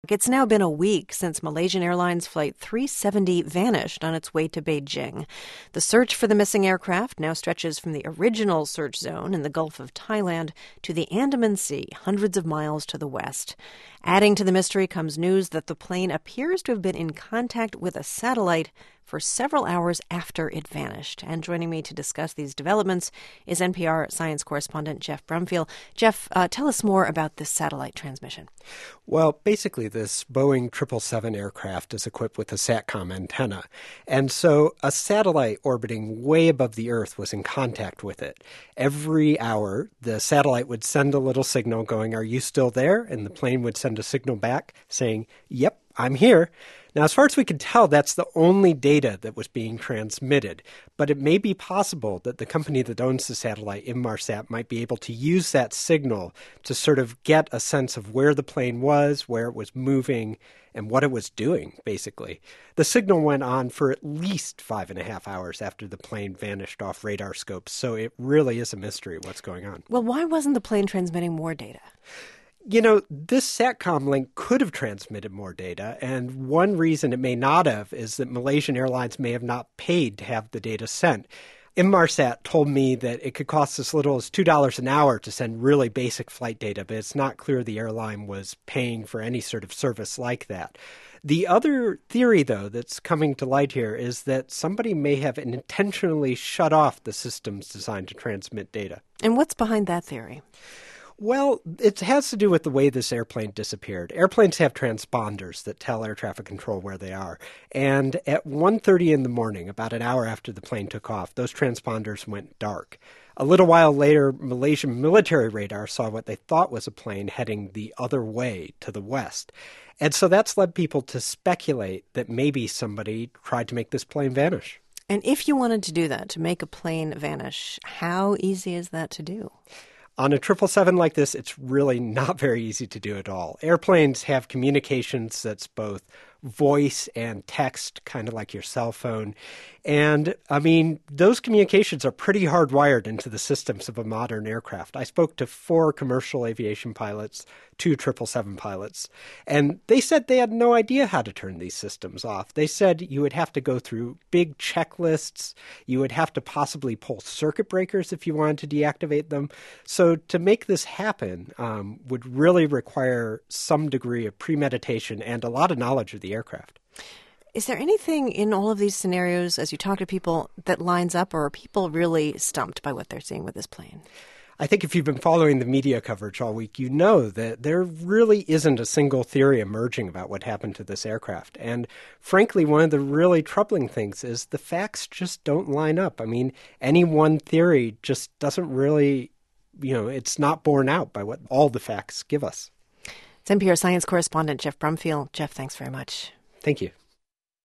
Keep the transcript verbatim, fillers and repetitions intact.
It's now been a week since Malaysian Airlines Flight three seventy vanished on its way to Beijing. The search for the missing aircraft now stretches from the original search zone in the Gulf of Thailand to the Andaman Sea, hundreds of miles to the west. Adding to the mystery comes news that the plane appears to have been in contact with a satellite for several hours after it vanished. And joining me to discuss these developments is N P R science correspondent Geoff Brumfiel. Geoff, uh, tell us more about this satellite transmission. Well, basically, this Boeing triple seven aircraft is equipped with a SATCOM antenna. And so a satellite orbiting way above the Earth was in contact with it. Every hour, the satellite would send a little signal going, "Are you still there?" And the plane would send a signal back saying, "Yep, I'm here." Now, as far as we can tell, that's the only data that was being transmitted. But it may be possible that the company that owns the satellite, Inmarsat, might be able to use that signal to sort of get a sense of where the plane was, where it was moving, and what it was doing, basically. The signal went on for at least five and a half hours after the plane vanished off radar scopes. So it really is a mystery what's going on. Well, why wasn't the plane transmitting more data? You know, this SATCOM link could have transmitted more data, and one reason it may not have is that Malaysian Airlines may have not paid to have the data sent. Inmarsat told me that it could cost as little as two dollars an hour to send really basic flight data, but it's not clear the airline was paying for any sort of service like that. The other theory, though, that's coming to light here is that somebody may have intentionally shut off the systems designed to transmit data. And what's behind that theory? Well, it has to do with the way this airplane disappeared. Airplanes have transponders that tell air traffic control where they are. And at one thirty in the morning, about an hour after the plane took off, those transponders went dark. A little while later, Malaysian military radar saw what they thought was a plane heading the other way to the west. And so that's led people to speculate that maybe somebody tried to make this plane vanish. And if you wanted to do that, to make a plane vanish, how easy is that to do? On a triple seven like this, it's really not very easy to do at all. Airplanes have communications that's both voice and text, kind of like your cell phone. And, I mean, those communications are pretty hardwired into the systems of a modern aircraft. I spoke to four commercial aviation pilots, two triple seven pilots, and they said they had no idea how to turn these systems off. They said you would have to go through big checklists. You would have to possibly pull circuit breakers if you wanted to deactivate them. So to make this happen um, would really require some degree of premeditation and a lot of knowledge of the aircraft. Is there anything in all of these scenarios, as you talk to people, that lines up, or are people really stumped by what they're seeing with this plane? I think if you've been following the media coverage all week, you know that there really isn't a single theory emerging about what happened to this aircraft. And frankly, one of the really troubling things is the facts just don't line up. I mean, any one theory just doesn't really, you know, it's not borne out by what all the facts give us. It's N P R science correspondent Geoff Brumfiel. Geoff, thanks very much. Thank you.